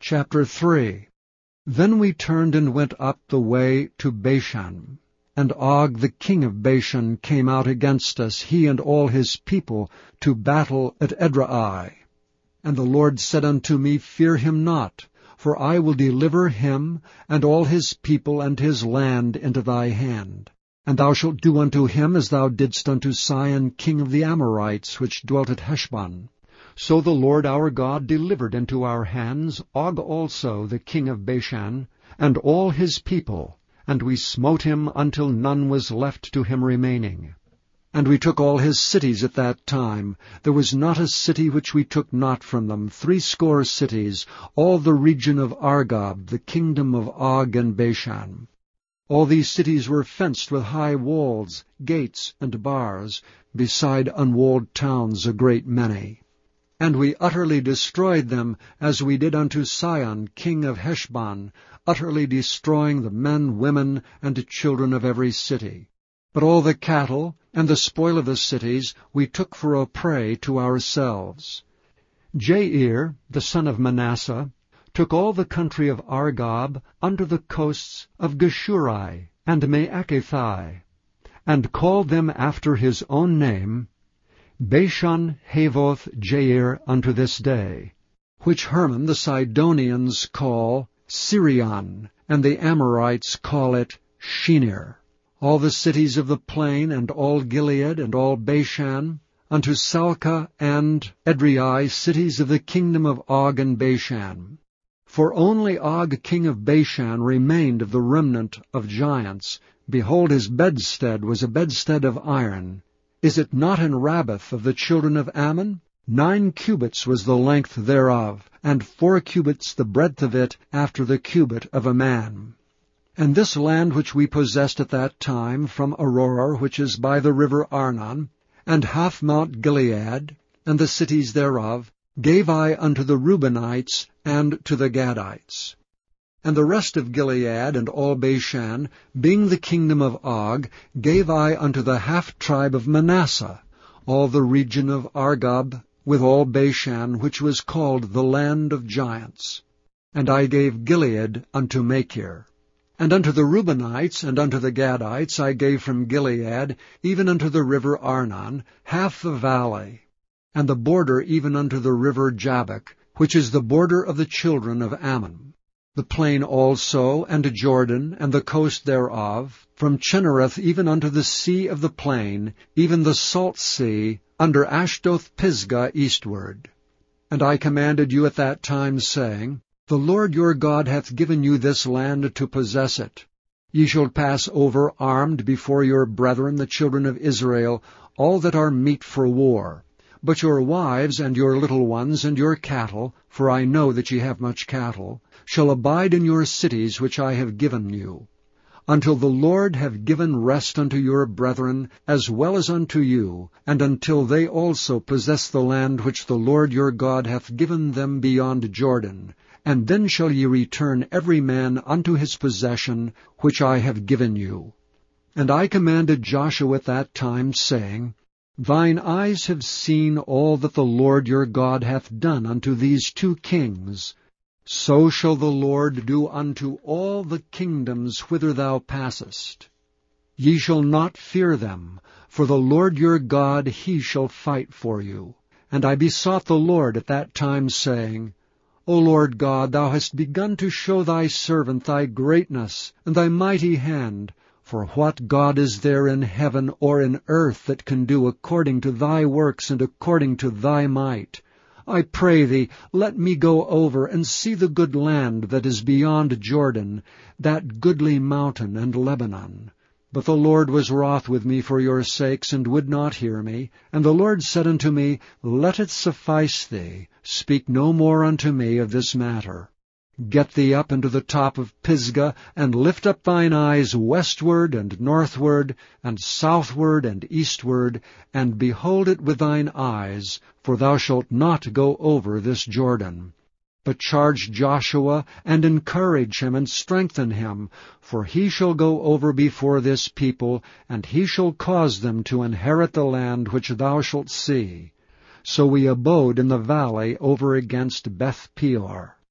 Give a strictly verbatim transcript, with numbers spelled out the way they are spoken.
Chapter three. Then we turned and went up the way to Bashan. And Og the king of Bashan came out against us, he and all his people, to battle at Edrei. And the Lord said unto me, Fear him not, for I will deliver him and all his people and his land into thy hand. And thou shalt do unto him as thou didst unto Sihon king of the Amorites, which dwelt at Heshbon. So the Lord our God delivered into our hands Og also the king of Bashan, and all his people, and we smote him until none was left to him remaining. And we took all his cities at that time. There was not a city which we took not from them, threescore cities, all the region of Argob, the kingdom of Og and Bashan. All these cities were fenced with high walls, gates, and bars, beside unwalled towns a great many. And we utterly destroyed them, as we did unto Sihon king of Heshbon, utterly destroying the men, women, and children of every city. But all the cattle and the spoil of the cities we took for a prey to ourselves. Jair, the son of Manasseh, took all the country of Argob under the coasts of Geshurai and Maacathai, and called them after his own name, Bashan Havoth Jair unto this day, which Hermon the Sidonians call Sirion, and the Amorites call it Shinir. All the cities of the plain, and all Gilead, and all Bashan, unto Salcah and Edrei, cities of the kingdom of Og and Bashan. For only Og king of Bashan remained of the remnant of giants. Behold, his bedstead was a bedstead of iron. Is it not in Rabbath of the children of Ammon? Nine cubits was the length thereof, and four cubits the breadth of it, after the cubit of a man. And this land which we possessed at that time, from Aurora, which is by the river Arnon, and half Mount Gilead, and the cities thereof, gave I unto the Reubenites and to the Gadites. And the rest of Gilead and all Bashan, being the kingdom of Og, gave I unto the half-tribe of Manasseh, all the region of Argob, with all Bashan, which was called the land of giants. And I gave Gilead unto Machir. And unto the Reubenites and unto the Gadites I gave from Gilead, even unto the river Arnon, half the valley, and the border even unto the river Jabbok, which is the border of the children of Ammon. The plain also, and Jordan, and the coast thereof, from Chinnereth even unto the sea of the plain, even the salt sea, under Ashdoth-Pisgah eastward. And I commanded you at that time, saying, The Lord your God hath given you this land to possess it. Ye shall pass over armed before your brethren the children of Israel, all that are meet for war. But your wives and your little ones and your cattle, for I know that ye have much cattle, shall abide in your cities which I have given you, until the Lord have given rest unto your brethren, as well as unto you, and until they also possess the land which the Lord your God hath given them beyond Jordan. And then shall ye return every man unto his possession, which I have given you. And I commanded Joshua at that time, saying, Thine eyes have seen all that the Lord your God hath done unto these two kings. So shall the Lord do unto all the kingdoms whither thou passest. Ye shall not fear them, for the Lord your God, he shall fight for you. And I besought the Lord at that time, saying, O Lord God, thou hast begun to show thy servant thy greatness and thy mighty hand. For what God is there in heaven or in earth that can do according to thy works and according to thy might? I pray thee, let me go over and see the good land that is beyond Jordan, that goodly mountain and Lebanon. But the Lord was wroth with me for your sakes, and would not hear me. And the Lord said unto me, Let it suffice thee, speak no more unto me of this matter. Get thee up into the top of Pisgah, and lift up thine eyes westward and northward, and southward and eastward, and behold it with thine eyes, for thou shalt not go over this Jordan. But charge Joshua, and encourage him, and strengthen him, for he shall go over before this people, and he shall cause them to inherit the land which thou shalt see. So we abode in the valley over against Beth Peor.